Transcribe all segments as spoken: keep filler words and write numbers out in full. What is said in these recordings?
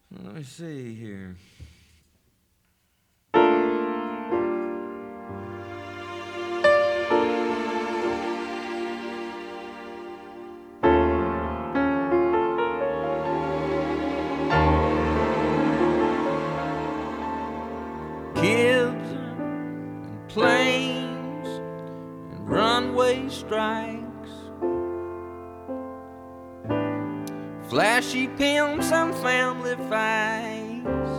Let me see here. Kids and planes and runway strikes, flashy pimps and family fights,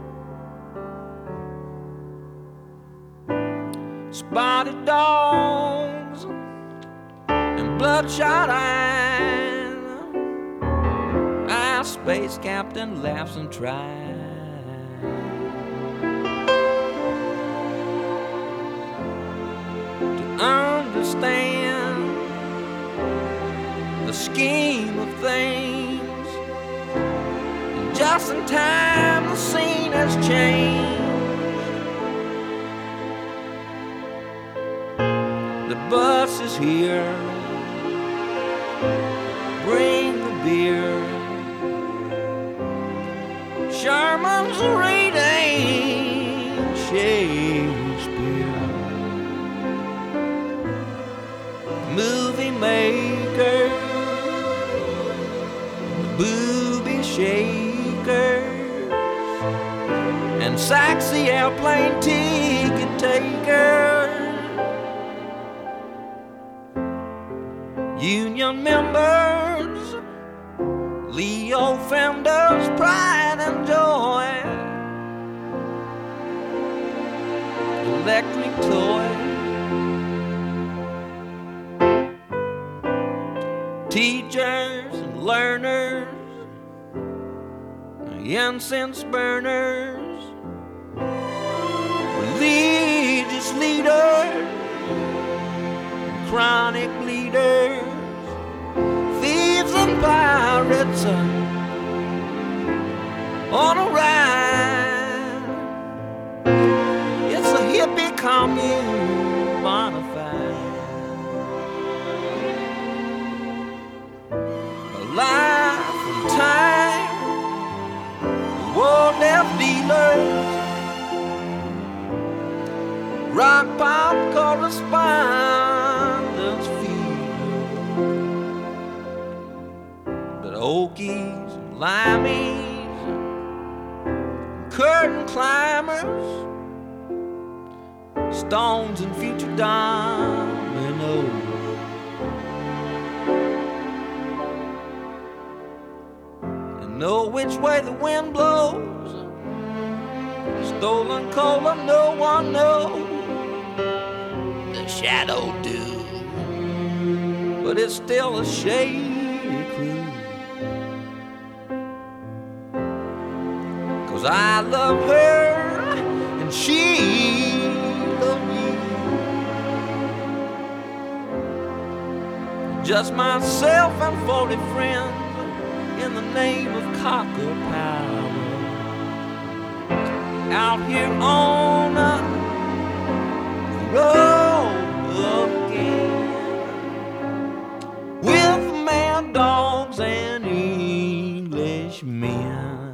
spotted dogs and bloodshot eyes. Our space captain laughs and tries understand the scheme of things, and just in time the scene has changed. The bus is here, bring the beer. Sherman's reading Shakespeare. Movie maker, booby shakers, and sexy airplane ticket takers, union members, Leo Fender's pride and joy, electric toy, teachers and learners, incense burners, religious leaders, chronic leaders, thieves and pirates on a ride. It's a hippie commune bonafide. Life and time, war death dealers, rock pop correspondence feeders, but Okies and Limeys, curtain climbers, Stones and future dominoes. Know which way the wind blows, stolen cola, no one knows. The shadow do, but it's still a shady crew. Cause I love her and she loves you. Just myself and forty friends in the name of cocker power, out here on the road again, with mad dogs and Englishmen.